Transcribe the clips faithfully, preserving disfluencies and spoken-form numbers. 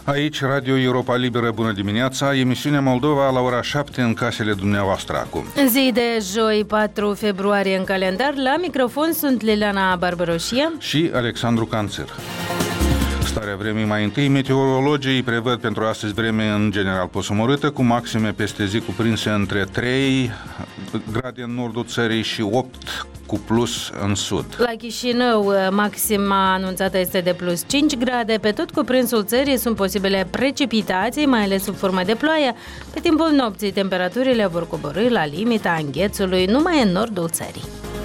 Aici, Radio Europa Liberă, bună dimineața, emisiunea Moldova la ora șapte în casele dumneavoastră acum. Zi de joi, patru februarie în calendar, la microfon sunt Liliana Barbaroșia și Alexandru Canțir. Starea vremii mai întâi, meteorologii prevăd pentru astăzi vreme în general posomorâtă, cu maxime peste zi cuprinse între trei grade în nordul țării și opt cu plus în sud. La Chișinău, maxima anunțată este de plus cinci grade. Pe tot cuprinsul țării sunt posibile precipitații, mai ales sub formă de ploaie. Pe timpul nopții, temperaturile vor coborî la limita înghețului numai în nordul țării.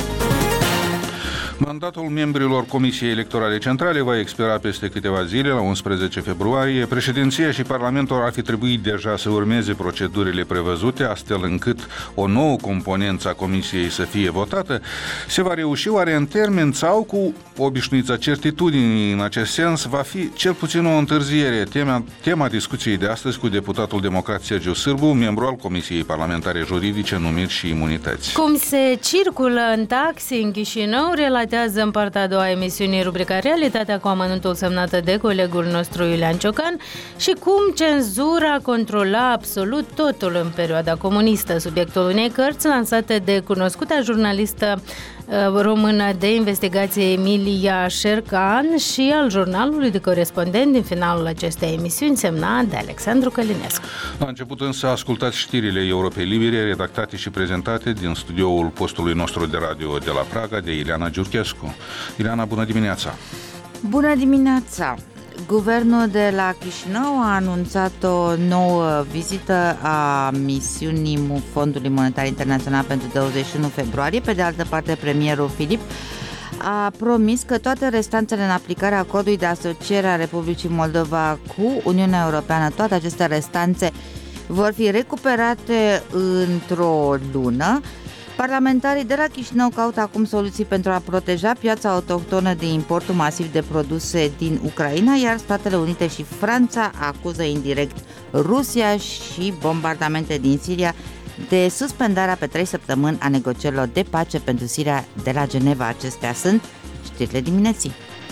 Mandatul membrilor Comisiei Electorale Centrale va expira peste câteva zile, la unsprezece februarie. Președinția și Parlamentul ar fi trebuit deja să urmeze procedurile prevăzute, astfel încât o nouă componență a Comisiei să fie votată. Se va reuși oare în termen sau cu obișnuița certitudinii în acest sens? Va fi cel puțin o întârziere. Tema, tema discuției de astăzi cu deputatul democrat Sergiu Sârbu, membru al Comisiei Parlamentare Juridice, Numiri și Imunități. Cum se circulă în taxi în Chișinău, relatează în partea a doua a emisiunii rubrica Realitatea cu amănuntul semnată de colegul nostru Iulian Ciocan și cum cenzura controla absolut totul în perioada comunistă, subiectul unei cărți lansate de cunoscuta jurnalistă română de investigație Emilia Șercan și al jurnalului de corespondent din finalul acestei emisiuni, semnat de Alexandru Călinescu. La început însă ascultați știrile Europei Libere, redactate și prezentate din studioul postului nostru de radio de la Praga, de Ileana Giurchescu. Ileana, bună dimineața! Bună dimineața! Guvernul de la Chișinău a anunțat o nouă vizită a misiunii Fondului Monetar Internațional pentru douăzeci și unu februarie. Pe de altă parte, premierul Filip a promis că toate restanțele în aplicarea acordului de asociere a Republicii Moldova cu Uniunea Europeană, toate aceste restanțe vor fi recuperate într-o lună. Parlamentarii de la Chișinău caută acum soluții pentru a proteja piața autohtonă de importul masiv de produse din Ucraina, iar Statele Unite și Franța acuză indirect Rusia și bombardamente din Siria de suspendarea pe trei săptămâni a negocierilor de pace pentru Siria de la Geneva. Acestea sunt știrile dimineții.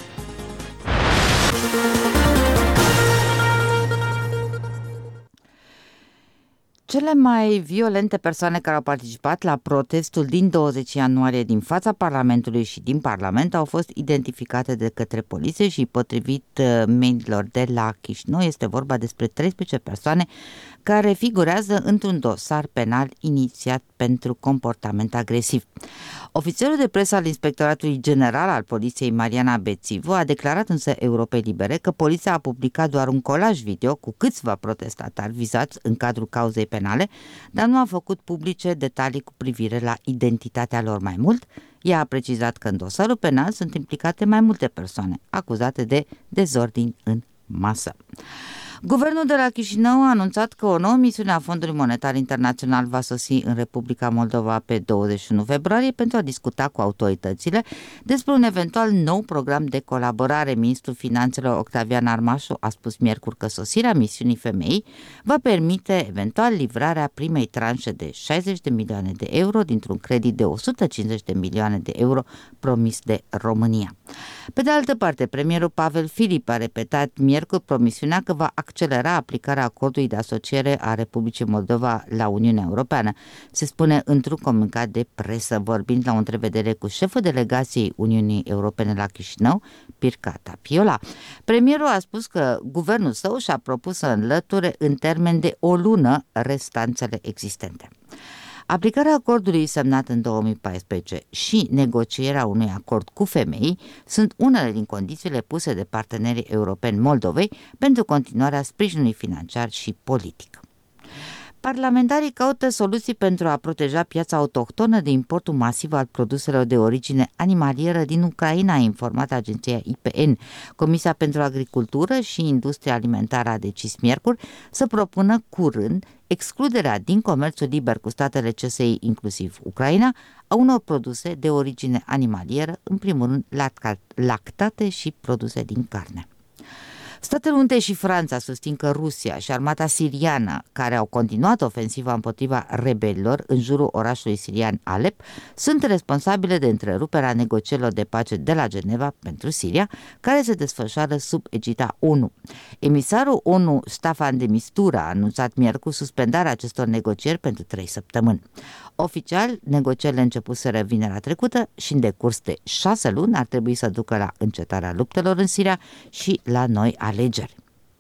Cele mai violente persoane care au participat la protestul din douăzeci ianuarie din fața Parlamentului și din Parlament au fost identificate de către poliție și, potrivit mediilor de la Chișinău, este vorba despre treisprezece persoane care figurează într-un dosar penal inițiat pentru comportament agresiv. Ofițerul de presă al Inspectoratului General al Poliției, Mariana Bețivu, a declarat însă Europei Libere că poliția a publicat doar un colaj video cu câțiva protestatari vizați în cadrul cauzei penale, dar nu a făcut publice detalii cu privire la identitatea lor. Mai mult, ea a precizat că în dosarul penal sunt implicate mai multe persoane acuzate de dezordini în masă. Guvernul de la Chișinău a anunțat că o nouă misiune a Fondului Monetar Internațional va sosi în Republica Moldova pe douăzeci și unu februarie pentru a discuta cu autoritățile despre un eventual nou program de colaborare. Ministrul Finanțelor Octavian Armașu a spus miercuri că sosirea misiunii femeii va permite eventual livrarea primei tranșe de șaizeci de milioane de euro dintr-un credit de o sută cincizeci de milioane de euro promis de România. Pe de altă parte, premierul Pavel Filip a repetat miercuri promisiunea că va accelera aplicarea acordului de asociere a Republicii Moldova la Uniunea Europeană. Se spune într-un comunicat de presă, vorbind la o întrevedere cu șeful delegației Uniunii Europene la Chișinău, Pirca Tapiola. Premierul a spus că guvernul său și-a propus să înlăture în termen de o lună restanțele existente. Aplicarea acordului semnat în două mii paisprezece și negocierea unui acord cu femei sunt unele din condițiile puse de partenerii europeni Moldovei pentru continuarea sprijinului financiar și politic. Parlamentarii caută soluții pentru a proteja piața autohtonă de importul masiv al produselor de origine animalieră din Ucraina, a informat agenția I P N. Comisia pentru Agricultură și Industria Alimentară a decis miercuri să propună curând excluderea din comerțul liber cu statele C S I, inclusiv Ucraina, a unor produse de origine animalieră, în primul rând lactate și produse din carne. Statele Unite și Franța susțin că Rusia și armata siriană, care au continuat ofensiva împotriva rebelilor în jurul orașului sirian Alep, sunt responsabile de întreruperea negocierilor de pace de la Geneva pentru Siria, care se desfășoară sub egida O N U. Emisarul O N U Staffan de Mistura a anunțat miercuri suspendarea acestor negocieri pentru trei săptămâni. Oficial, negocierile începuseră vinerea trecută și în decurs de șase luni ar trebui să ducă la încetarea luptelor în Siria și la noi alegeri.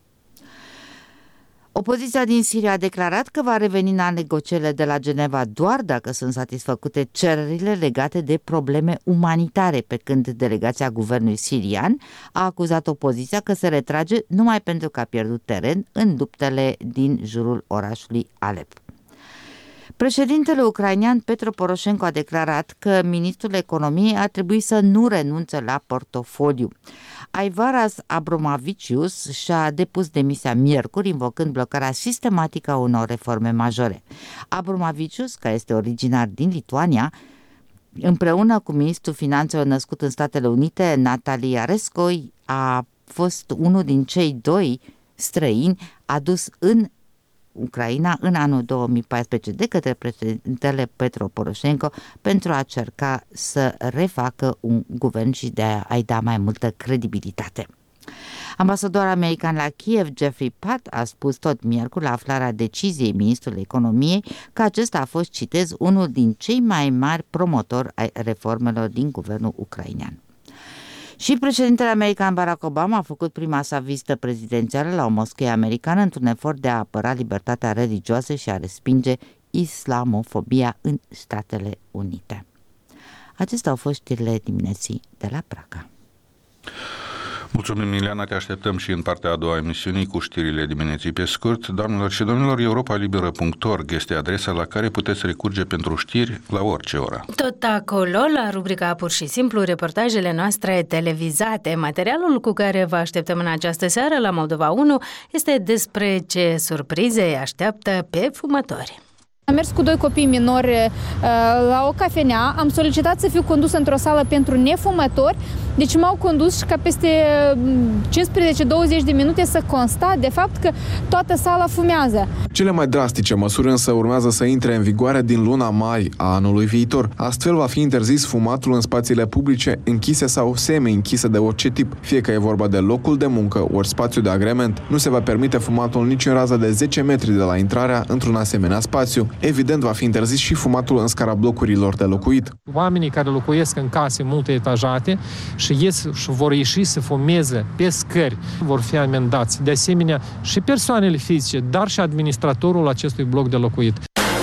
Opoziția din Siria a declarat că va reveni la negocierile de la Geneva doar dacă sunt satisfăcute cererile legate de probleme umanitare, pe când delegația guvernului sirian a acuzat opoziția că se retrage numai pentru că a pierdut teren în luptele din jurul orașului Alep. Președintele ucrainean Petro Poroșenko a declarat că ministrul economiei ar trebui să nu renunțe la portofoliu. Aivaras Abromavicius și-a depus demisia miercuri, invocând blocarea sistematică a unor reforme majore. Abromavicius, care este originar din Lituania, împreună cu ministrul finanțelor născut în Statele Unite, Natalia Rescoi, a fost unul din cei doi străini adus în Ucraina în anul două mii paisprezece de către președintele Petro Poroșenko pentru a cerca să refacă un guvern și de a-i da mai multă credibilitate. Ambasadorul american la Kiev, Jeffrey Patt, a spus tot miercuri la aflarea deciziei ministrului economiei că acesta a fost, citez, unul din cei mai mari promotori ai reformelor din guvernul ucrainean. Și președintele american Barack Obama a făcut prima sa vizită prezidențială la o moschee americană într-un efort de a apăra libertatea religioasă și a respinge islamofobia în Statele Unite. Acestea au fost știrile dimineții de la Praga. Mulțumim, Ileana, te așteptăm și în partea a doua emisiunii cu știrile dimineții pe scurt. Doamnelor și domnilor, europa liberă punct org este adresa la care puteți recurge pentru știri la orice oră. Tot acolo, la rubrica Pur și Simplu, reportajele noastre televizate. Materialul cu care vă așteptăm în această seară la Moldova unu este despre ce surprize îi așteaptă pe fumători. Am mers cu doi copii minori uh, la o cafenea, am solicitat să fiu condusă într-o sală pentru nefumători, deci m-au condus și ca peste cincisprezece douăzeci de minute să constat de fapt că toată sala fumează. Cele mai drastice măsuri însă urmează să intre în vigoare din luna mai a anului viitor. Astfel va fi interzis fumatul în spațiile publice închise sau semi-închise de orice tip, fie că e vorba de locul de muncă ori spațiu de agrement. Nu se va permite fumatul nici în rază de zece metri de la intrarea într-un asemenea spațiu. Evident, va fi interzis și fumatul în scara blocurilor de locuit. Oamenii care locuiesc în case multe etajate și ies și vor ieși să fumeze pe scări vor fi amendați. De asemenea, și persoanele fizice, dar și administratorul acestui bloc de locuit.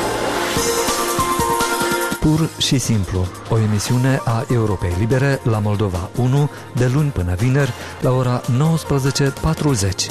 Pur și simplu, o emisiune a Europei Libere la Moldova unu, de luni până vineri, la ora nouăsprezece patruzeci.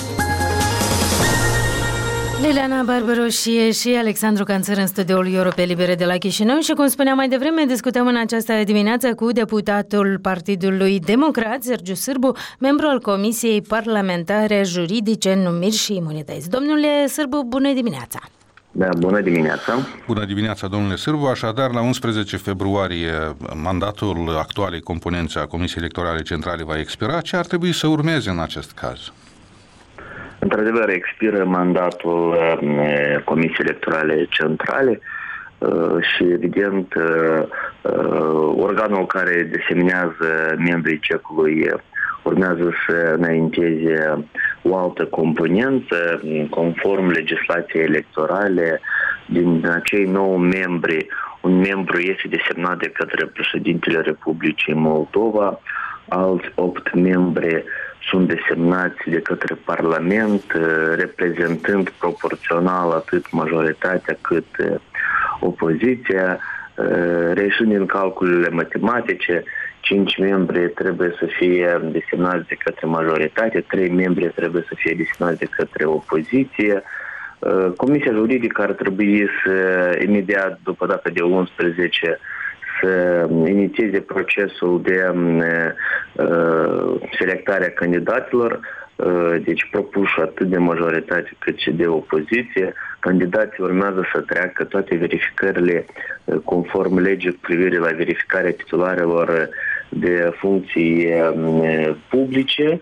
Liliana Barbaroșie și Alexandru Canțăr în studioul Europei Libere de la Chișinău și, cum spuneam mai devreme, discutăm în această dimineață cu deputatul Partidului Democrat, Sergiu Sârbu, membru al Comisiei Parlamentare Juridice, Numiri și Imunități. Domnule Sârbu, bună dimineața! Da, bună dimineața! Bună dimineața, domnule Sârbu. Așadar, la unsprezece februarie, mandatul actualei componențe a Comisiei Electorale Centrale va expira. Ce ar trebui să urmeze în acest caz? Într-adevăr, expiră mandatul Comisiei Electorale Centrale și, evident, organul care deseminează membrii C E C-ului urmează să înainteze o altă componență, conform legislației electorale. Din acei nouă membri, un membru este desemnat de către președintele Republicii Moldova, alți opt membri sunt desemnați de către Parlament, reprezentând proporțional atât majoritatea cât opoziția. Reieșind din calculele matematice, cinci membri trebuie să fie desemnați de către majoritate, trei membri trebuie să fie desemnați de către opoziție. Comisia juridică ar trebui să, imediat după data de unsprezece, să inițieze procesul de uh, selectare a candidaților, uh, deci propuși atât de majoritate cât și de opoziție. Candidații urmează să treacă toate verificările uh, conform legii cu privire la verificarea titularilor de funcții uh, publice.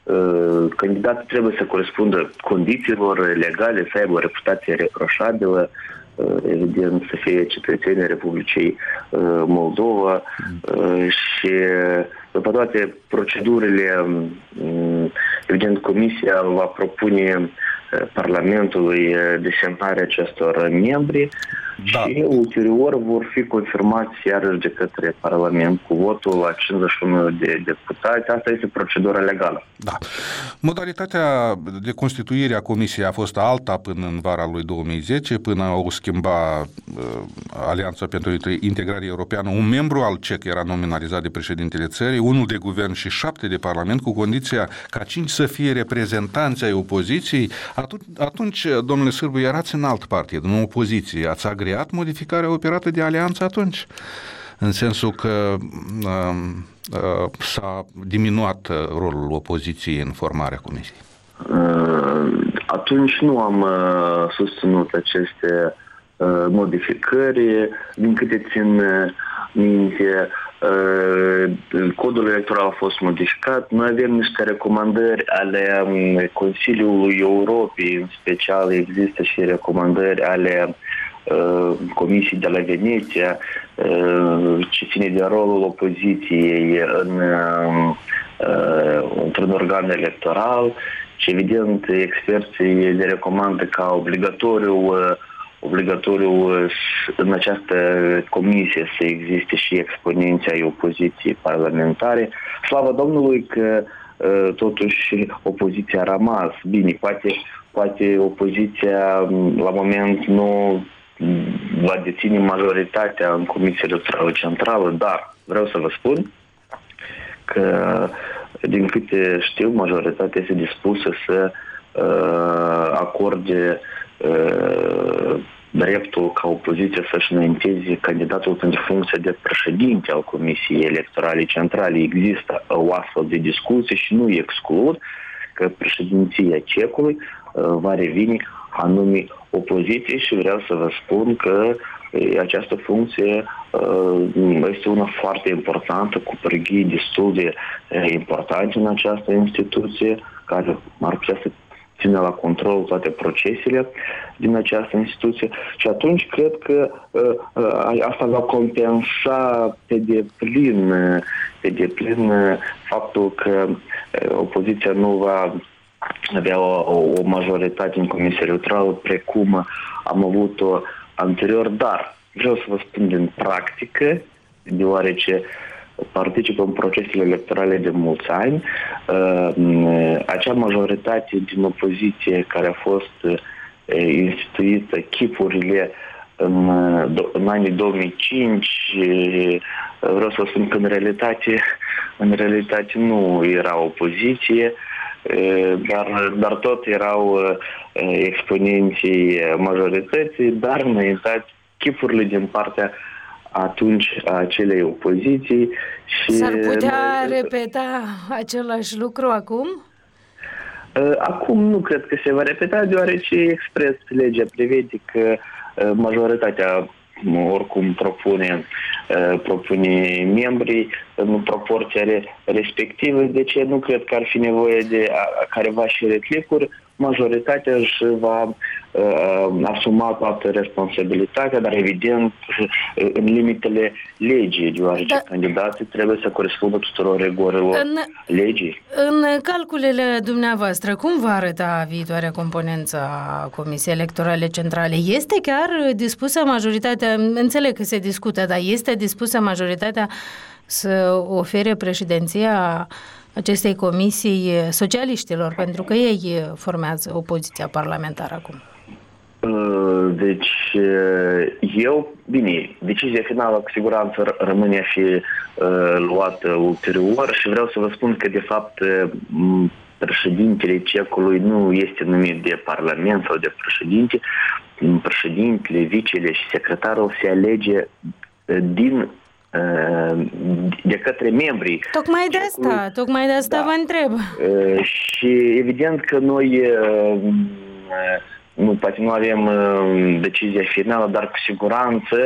candidatul trebuie să corespundă condițiilor legale, să aibă o reputație reproșabilă, evident să fie cetățenii Republicii Moldova și după toate procedurile, evident Comisia va propune Parlamentului desemnarea acestor membri, da. Și ulterior vor fi confirmați iarăși de către Parlament cu votul la cincizeci și unu de deputați. Asta este procedura legală. Da. Modalitatea de constituire a Comisiei a fost alta până în vara lui două mii zece, până au schimbat uh, Alianța pentru Integrare Europeană. Un membru al C E C era nominalizat de președintele țării, unul de guvern și șapte de Parlament, cu condiția ca cinci să fie reprezentanți ai opoziției. Atunci, atunci domnule Sârbu, erați în alt partid, în opoziție. Ați agreat modificarea operată de alianță atunci? În sensul că uh, uh, s-a diminuat rolul opoziției în formarea comisiei. Uh, atunci nu am uh, susținut aceste uh, modificări. Din câte țin minte, uh, codul electoral a fost modificat. Noi avem niște recomandări ale Consiliului Europei, în special există și recomandări ale Comisii de la Veneția, ce ține de rolul opoziției în, într-un organ electoral și evident experții le recomandă ca obligatoriu, obligatoriu în această comisie să existe și exponenții ai opoziției parlamentare. Slavă Domnului că totuși opoziția a rămas. Bine, poate, poate opoziția la moment nu va deține majoritatea în Comisia Electorală Centrală, dar vreau să vă spun că, din câte știu, majoritatea este dispusă să uh, acorde uh, dreptul ca opoziția să-și înainteze candidatul pentru funcția de președinte al Comisiei Electorale Centrale. Există o astfel de discuție și nu exclud că președinția cecului uh, va reveni anume opoziție și vreau să vă spun că această funcție este una foarte importantă, cu pârghii destul de importante în această instituție, care ar putea să ține la control toate procesele din această instituție și atunci cred că asta va compensa pe deplin, pe deplin faptul că opoziția nu va avea o, o majoritate în Comisia Electorală precum am avut-o anterior, dar vreau să vă spun din practică, deoarece participă în procesele electorale de mulți ani, acea majoritate din opoziție care a fost instituită, chipurile în, în anii două mii cinci, vreau să vă spun că în realitate, în realitate nu era opoziție, Dar, dar tot erau exponenții majorității, dar înaintați chipurile din partea atunci a acelei opoziții. Și s-ar putea repeta același lucru acum? Acum nu cred că se va repeta, deoarece expres legea prevede că majoritatea oricum propune, propune membrii în proporția respectivă, deci nu cred că ar fi nevoie de careva și reclicuri. Majoritatea își va uh, asuma toată responsabilitatea, dar evident în limitele legii, deoarece da. Candidații trebuie să corespundă tuturor regulilor în, legii. În calculele dumneavoastră, cum va arăta viitoarea componență a Comisiei Electorale Centrale? Este chiar dispusă majoritatea, înțeleg că se discută, dar este dispusă majoritatea să ofere președinția acestei comisii socialiștilor, pentru că ei formează opoziția parlamentară acum? Deci, eu, bine, decizia finală cu siguranță rămâne a fi luată ulterior și vreau să vă spun că, de fapt, președintele cecului nu este numit de parlament sau de președinte. Președintele, vicele și secretarul se alege din de către membrii. Tocmai de asta, tocmai de asta da. Vă întreb. Și evident că noi nu, poate nu avem decizia finală, dar cu siguranță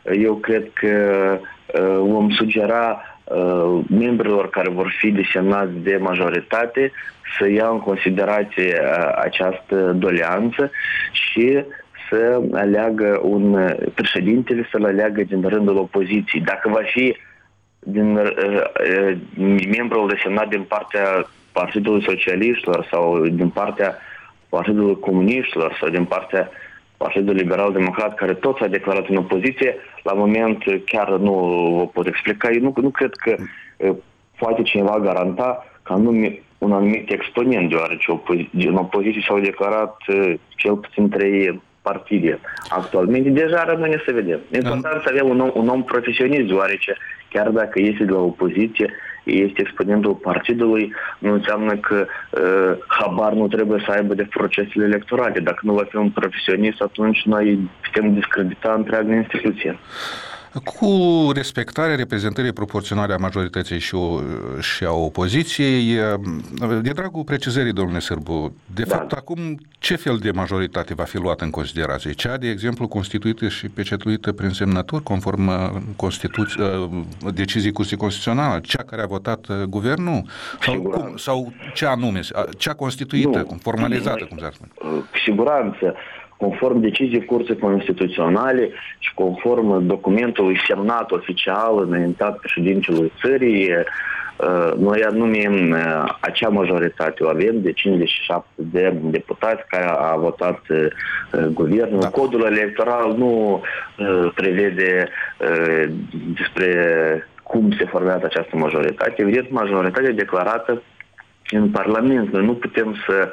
eu cred că vom sugera membrilor care vor fi desemnați de majoritate să ia în considerație această doleanță și să aleagă un președintele, să-l aleagă din rândul opoziției. Dacă va fi din uh, membrul desemnat din partea Partidului Socialiștilor sau din partea Partidului Comuniștilor sau din partea Partidului Liberal Democrat, care tot s-a declarat în opoziție, la moment chiar nu vă pot explica. Eu nu, nu cred că uh, poate cineva garanta că anume un anumit exponent, deoarece opozi- în opoziție s-au declarat uh, cel puțin trei partide. Actualmente deja rămâne să vedem. E important să avem un om, un om profesionist, deoarece chiar dacă este de la opoziție, este exponentul partidului, nu înseamnă că uh, habar nu trebuie să aibă de procesele electorale. Dacă nu va fi un profesionist, atunci noi putem discredita întreaga instituție. Cu respectarea reprezentării proporționale a majorității și, o, și a opoziției, de dragul precizării, domnule Sârbu, de da. fapt, acum ce fel de majoritate va fi luată în considerație? Cea, de exemplu, constituită și pecetuită prin semnături, conform Constituție, decizii Curții Constituționale, cea care a votat guvernul? Sau, cum, sau cea anume, cea constituită, nu. formalizată, cum s-ar spune? Cu siguranță. Conform deciziei Curții Constituționale și conform documentului semnat oficial înaintat președintelui țării, noi anumim acea majoritate o avem de cincizeci și șapte de deputați care a votat guvernul. Da. Codul electoral nu prevede despre cum se formează această majoritate. Evident, majoritatea declarată în Parlament. Noi nu putem să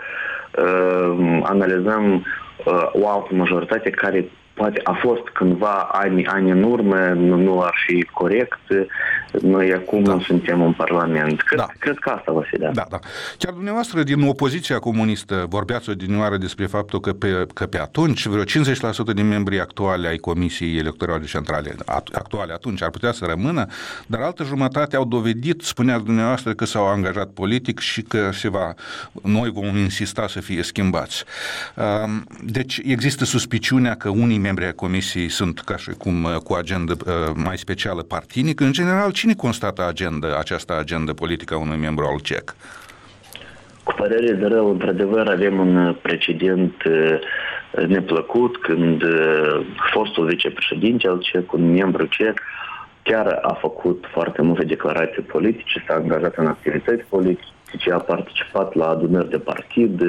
analizăm o altă majoritate care poate a fost cândva ani, ani în urmă, nu, nu ar fi corect. Noi acum da. suntem în Parlament. Cred, da. cred că asta va fi, da. da, da. Chiar dumneavoastră din opoziția comunistă vorbeați odinioară despre faptul că pe, că pe atunci vreo cincizeci la sută din membrii actuali ai Comisiei Electorale Centrale, actuale atunci, ar putea să rămână, dar altă jumătate au dovedit, spuneați dumneavoastră, că s-au angajat politic și că se va, noi vom insista să fie schimbați. Deci există suspiciunea că unii membri ai Comisiei sunt ca și cum cu agendă mai specială partinică. În general, cine constată agenda, această agendă politică a unui membru al C E C? Cu părere de rău, într-adevăr, avem un precedent neplăcut când fostul vicepreședinte al C E C, un membru C E C, chiar a făcut foarte multe declarații politice, s-a angajat în activități politice, a participat la adunări de partid,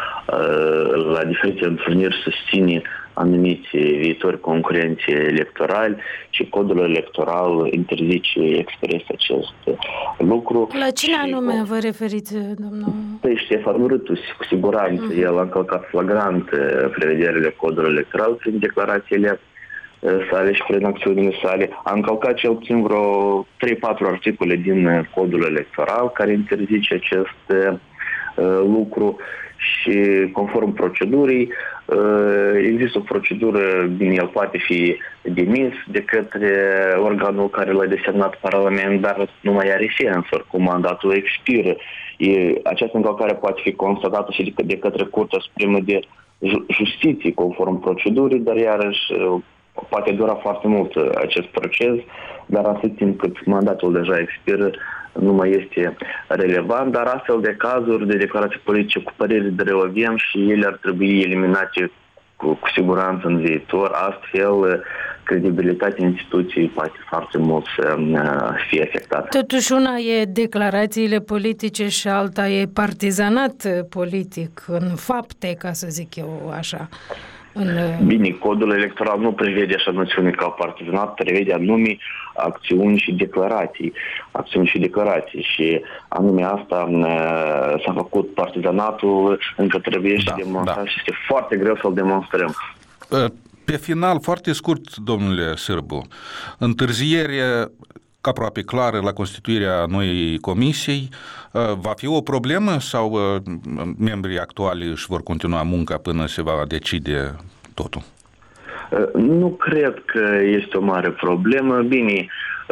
la diferite întâlniri susține anumiți viitori concurenții electorali și codul electoral interzice expres acest lucru. La cine anume vă referiți, domnul? Păi Ștefan Râtu, cu siguranță. Uh-huh. El a încălcat flagrant prevederile codului electoral prin declarațiile sale și prin acțiunile sale. A încălcat cel puțin vreo trei patru articole din codul electoral care interzice acest uh, lucru și conform procedurii există o procedură, bine, el poate fi demis de către organul care l-a desemnat Parlament, dar nu mai are sens, oricum mandatul expiră. E, această încălcare poate fi constatată și de, de către Curtea Supremă de Justiție conform procedurii, dar iarăși poate dura foarte mult acest proces, dar atât timp cât mandatul deja expiră, nu mai este relevant, dar astfel de cazuri de declarații politice cu părere de rău avem și ele ar trebui eliminate cu, cu siguranță în viitor, astfel credibilitatea instituției poate foarte mult să fie afectată. Totuși una e declarațiile politice și alta e partizanat politic în fapte, ca să zic eu așa. În... Bine, codul electoral nu prevede așa noțiune ca partizanat, prevede anume acțiuni și declarații. Acțiuni și declarații și anume asta s-a făcut partizanatul, încă trebuie da, și demonstrat da. și este foarte greu să-l demonstrăm. Pe final, foarte scurt, domnule Sârbu, întârziere aproape clară la constituirea noii comisii, va fi o problemă sau membrii actuali își vor continua munca până se va decide totul? Nu cred că este o mare problemă. Bine,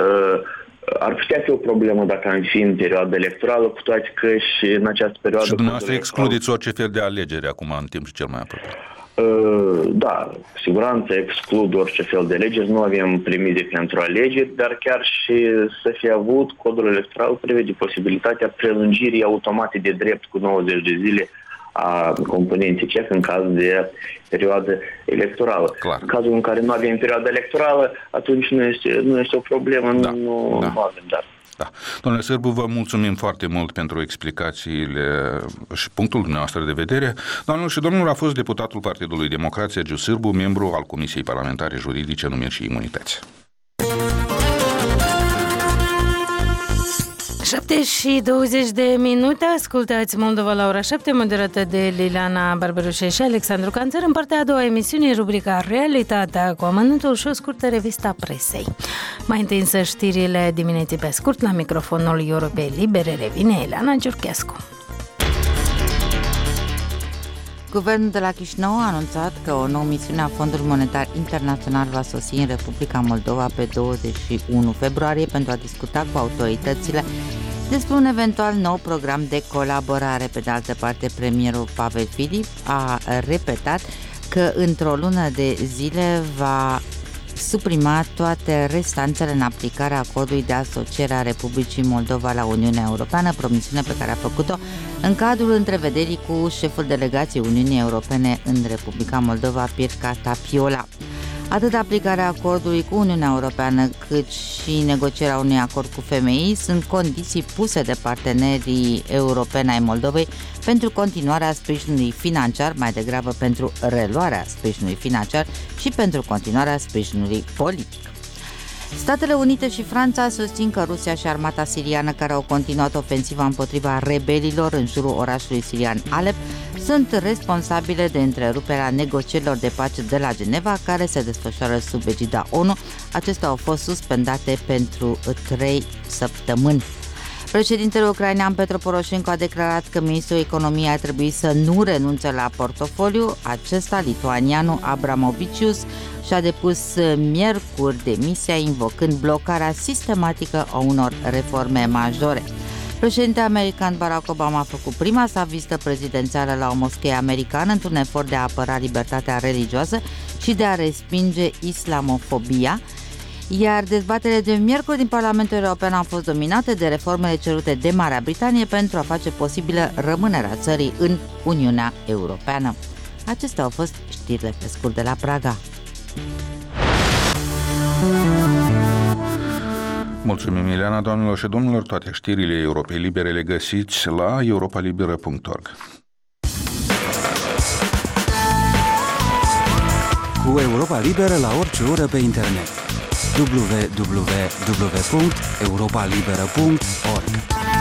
ar putea fi o problemă dacă am fi în perioada electorală, cu toate că și în această perioadă... Și dumneavoastră excludeți orice fel de alegere acum în timp și cel mai aproape. Da, cu siguranță exclud orice fel de alegeri, nu avem premize pentru alegeri, dar chiar și să fie avut, codul electoral prevede posibilitatea prelungirii automate de drept cu nouăzeci de zile a componenței C E F în caz de perioadă electorală. Clar. În cazul în care nu avem perioadă electorală, atunci nu este, nu este o problemă, da. nu, da. nu avem, dar... Da. Domnule Sârbu, vă mulțumim foarte mult pentru explicațiile și punctul dumneavoastră de vedere. Doamnelor și domnilor, a fost deputatul Partidului Democrație Giu Sârbu, membru al Comisiei Parlamentare Juridice, Numiri și Imunități. șapte și douăzeci de minute, ascultați Moldova la ora șapte, moderată de Liliana Barberușe și Alexandru Canțăr. În partea a doua emisiune, rubrica Realitatea cu amănântul și o scurtă revista presei. Mai întâi însă știrile dimineții pe scurt, la microfonul Europei Libere revine Elena Giurchescu. Guvernul de la Chișinău a anunțat că o nouă misiune a Fondului Monetar Internațional va sosi în Republica Moldova pe douăzeci și unu februarie pentru a discuta cu autoritățile despre un eventual nou program de colaborare. Pe de altă parte, premierul Pavel Filip a repetat că într-o lună de zile va suprima toate restanțele în aplicarea acordului de asociere a Republicii Moldova la Uniunea Europeană, promisiune pe care a făcut-o în cadrul întrevederii cu șeful delegației Uniunii Europene în Republica Moldova, Pirca Tapiola. Atât aplicarea acordului cu Uniunea Europeană, cât și negocierea unui acord cu F M I sunt condiții puse de partenerii europeni ai Moldovei pentru continuarea sprijinului financiar, mai degrabă pentru reluarea sprijinului financiar și pentru continuarea sprijinului politic. Statele Unite și Franța susțin că Rusia și armata siriană, care au continuat ofensiva împotriva rebelilor în jurul orașului sirian Alep, sunt responsabile de întreruperea negocierilor de pace de la Geneva, care se desfășoară sub egida ONU. Acestea au fost suspendate pentru trei săptămâni. Președintele ucrainean Petro Poroșenko a declarat că ministrul economiei ar trebui să nu renunțe la portofoliu. Acesta, lituanianul Abramovicius, și-a depus miercuri demisia, invocând blocarea sistematică a unor reforme majore. Președintele american Barack Obama a făcut prima sa vizită prezidențială la o moschee americană într-un efort de a apăra libertatea religioasă și de a respinge islamofobia, iar dezbaterile de miercuri din Parlamentul European au fost dominate de reformele cerute de Marea Britanie pentru a face posibilă rămânerea țării în Uniunea Europeană. Acestea au fost știrile pe scurt de la Praga. Mulțumim, Ileana. Doamnelor și domnilor, toate știrile Europei Libere le găsiți la europa liberă punct org. Cu Europa Liberă la orice oră pe internet. w w w punct europa liberă punct org.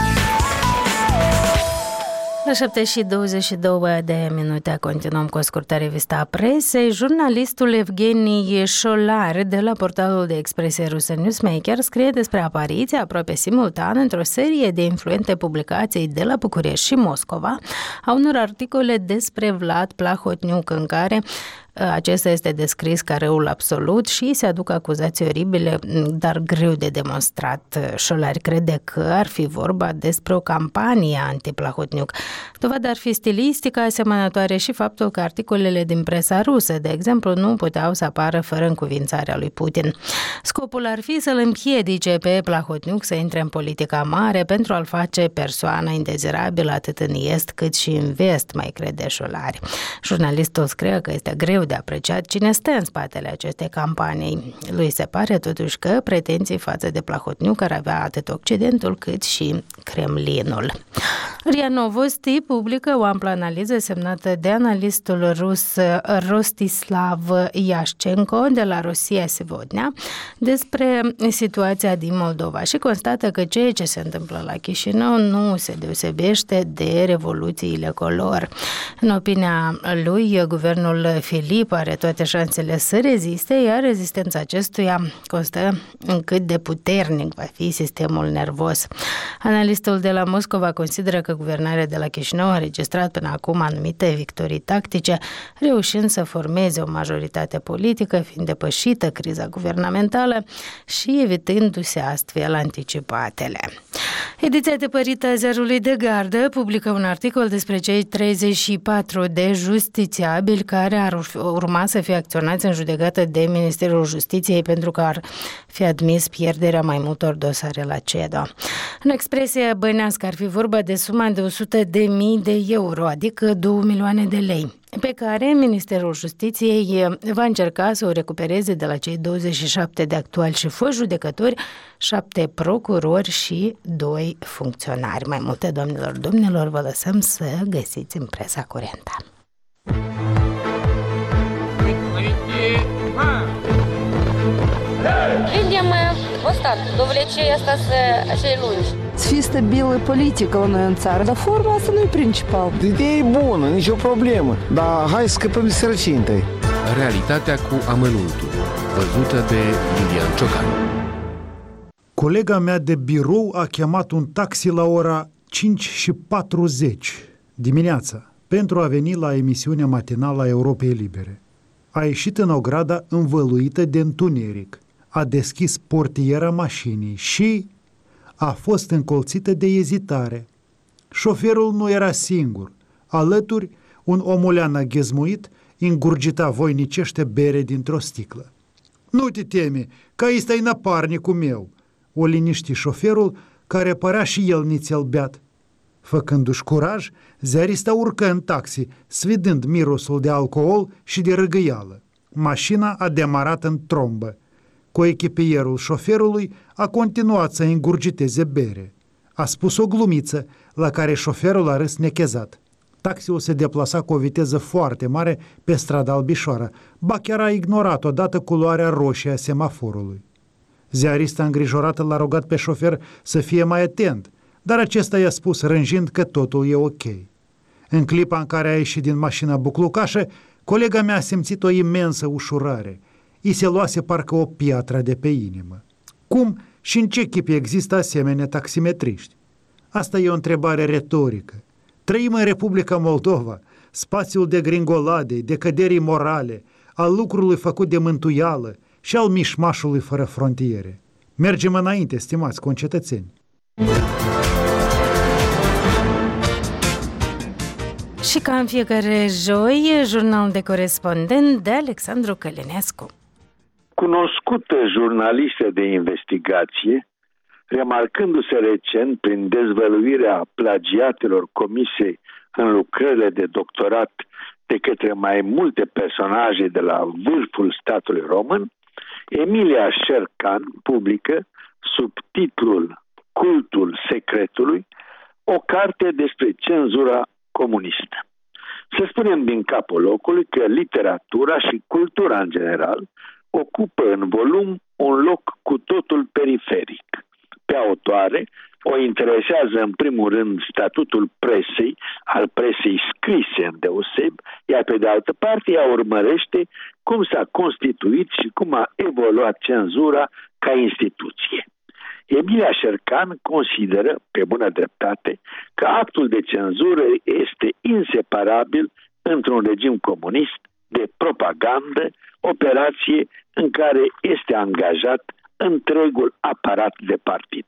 La șapte și douăzeci și două de minute continuăm cu o scurtă revistă a presei. Jurnalistul Evgeni Șolar de la portalul de expresie rusă Newsmaker scrie despre apariția aproape simultan într-o serie de influente publicații de la București și Moscova a unor articole despre Vlad Plahotniuc, în care acesta este descris ca răul absolut și se aduc acuzații oribile, dar greu de demonstrat. Șolari crede că ar fi vorba despre o campanie anti-Plahotniuc. Dovada ar fi stilistica asemănătoare și faptul că articolele din presa rusă, de exemplu, nu puteau să apară fără încuvințarea lui Putin. Scopul ar fi să-l împiedice pe Plahotniuc să intre în politica mare pentru a-l face persoană indezirabilă atât în est cât și în vest, mai crede Șolari. Jurnalistul scrie că este greu de apreciat cine stă în spatele acestei campanii. Lui se pare totuși că pretenții față de Plahotniuc ar avea atât Occidentul cât și Kremlinul. RIA Novosti publică o amplă analiză semnată de analistul rus Rostislav Iașcenko de la Rosia Sevodnea despre situația din Moldova și constată că ceea ce se întâmplă la Chișinău nu se deosebește de revoluțiile color. În opinia lui, guvernul Filip are toate șansele să reziste, iar rezistența acestuia constă în cât de puternic va fi sistemul nervos. Analistul de la Moscova consideră că guvernarea de la Chișinău a înregistrat până acum anumite victorii tactice, reușind să formeze o majoritate politică, fiind depășită criza guvernamentală și evitându-se astfel anticipatele. Ediția tipărită a Ziarului de Gardă publică un articol despre cei treizeci și patru de justițiabili care ar urma să fie acționați în judecată de Ministerul Justiției pentru că ar fi admis pierderea mai multor dosare la C E D O. În expresie bănească ar fi vorba de suma de o sută de mii de euro, adică două milioane de lei, pe care Ministerul Justiției va încerca să o recupereze de la cei douăzeci și șapte de actuali și foști judecători, șapte procurori și doi funcționari. Mai multe, doamnelor, domnilor, vă lăsăm să găsiți în presa curentă. Видим устат, довлечение asta acei lungi. Să fie stabilă politică la noi în țară, dar forma asta nu e principal. Ideea e bună, nicio problemă, dar hai să scăpăm de sărăcie întâi. Realitatea cu amănuntul, văzută de Lilian Ciocan. Colega mea de birou a chemat un taxi la ora cinci și patruzeci dimineața pentru a veni la emisiunea matinală a Europei Libere. A ieșit în ograda învăluită de întuneric, a deschis portiera mașinii și a fost încolțită de ezitare. Șoferul nu era singur. Alături, un omulean aghezmuit îngurgita voinicește bere dintr-o sticlă. "Nu te teme, că ăsta-i naparnicul meu," o liniști șoferul, care părea și el nițel beat. Făcându-și curaj, ziarista urcă în taxi, svidând mirosul de alcool și de răgăială. Mașina a demarat în trombă. Coechipierul șoferului a continuat să îngurgiteze bere. A spus o glumiță, la care șoferul a râs nechezat. Taxiul se deplasa cu o viteză foarte mare pe strada Albișoara, ba chiar a ignorat odată culoarea roșie a semaforului. Ziarista îngrijorată l-a rugat pe șofer să fie mai atent, dar acesta i-a spus rânjind că totul e ok. În clipa în care a ieșit din mașina buclucașă, colega mea a simțit o imensă ușurare. I se luase parcă o piatră de pe inimă. Cum și în ce chip există asemenea taximetriști? Asta e o întrebare retorică. Trăim în Republica Moldova, spațiul de gringoladei, de căderii morale, al lucrului făcut de mântuială și al mișmașului fără frontiere. Mergem înainte, stimați concetățeni. Și ca în fiecare joi, jurnal de corespondent de Alexandru Călinescu. Cunoscută jurnalistă de investigație, remarcându-se recent prin dezvăluirea plagiatelor comise în lucrările de doctorat de către mai multe personaje de la vârful statului român, Emilia Șercan publică, sub titlul Cultul secretului, o carte despre cenzura comunistă. Să spunem din capul locului că literatura și cultura în general ocupă în volum un loc cu totul periferic. Pe autoare o interesează în primul rând statutul presei, al presei scrise îndeoseb, iar pe de altă parte ea urmărește cum s-a constituit și cum a evoluat cenzura ca instituție. Emilia Șercan consideră, pe bună dreptate, că actul de cenzură este inseparabil într-un regim comunist de propagandă, operație în care este angajat întregul aparat de partid.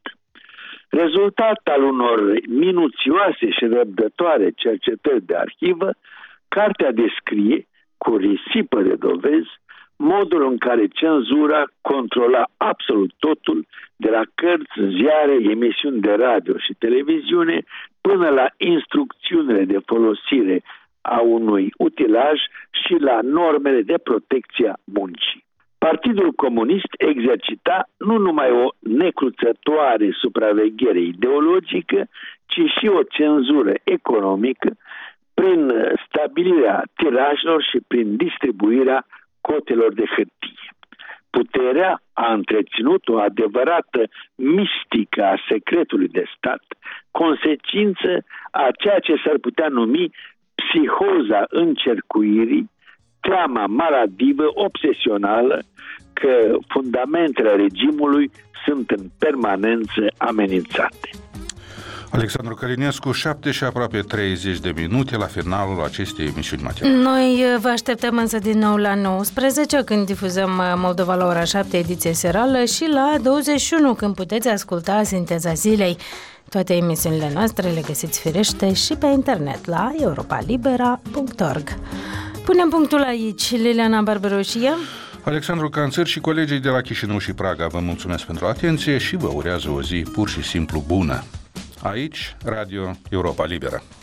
Rezultat al unor minuțioase și răbdătoare cercetări de arhivă, cartea descrie, cu risipă de dovezi, modul în care cenzura controla absolut totul, de la cărți, ziare, emisiuni de radio și televiziune, până la instrucțiunile de folosire a unui utilaj și la normele de protecție a muncii. Partidul Comunist exercita nu numai o necruțătoare supraveghere ideologică, ci și o cenzură economică prin stabilirea tirajelor și prin distribuirea cotelor de hârtie. Puterea a întreținut o adevărată mistică a secretului de stat, consecință a ceea ce s-ar putea numi psihoza încercuirii, teama maladivă, obsesională, că fundamentele regimului sunt în permanență amenințate. Alexandru Călinescu, șapte și aproape treizeci de minute la finalul acestei emisiuni matinale. Noi vă așteptăm însă din nou la nouăsprezece, când difuzăm Moldova la ora șapte, ediție serală, și la douăzeci și unu, când puteți asculta Sinteza Zilei. Toate emisiunile noastre le găsiți firește și pe internet la europa libera punct org. Punem punctul aici. Liliana Barberu și eu, Alexandru Canțăr și colegii de la Chișinău și Praga vă mulțumesc pentru atenție și vă urează o zi pur și simplu bună. Aici, Radio Europa Liberă.